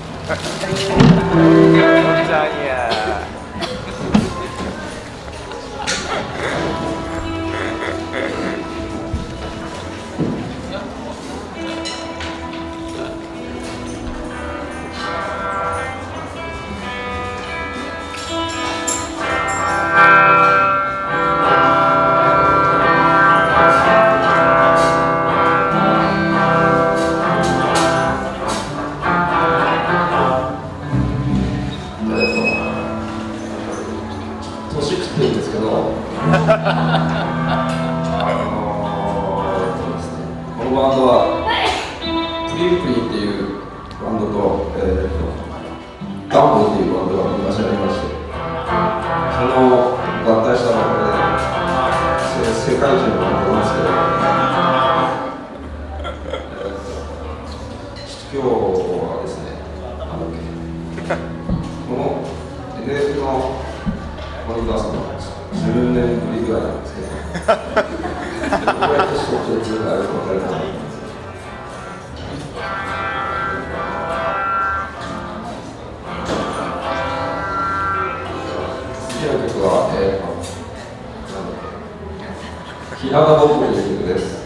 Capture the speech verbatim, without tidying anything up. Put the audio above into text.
ちゃんや。 年食ってるんですけど、あのーですね、このバンドはプリンプリンっていうバンドと、えー、ダンボっていうバンドが昔ありまして、その合体したバンドで世界一のバンドなんですけど、今日はですね、なんだっけ、この エヌエフ のモニターさんはじゅうねんぶりぐらいなんですけど、どうやって象徴するかよく分からない。次の曲は、えー、なんだっけ、ひながぼくという曲です。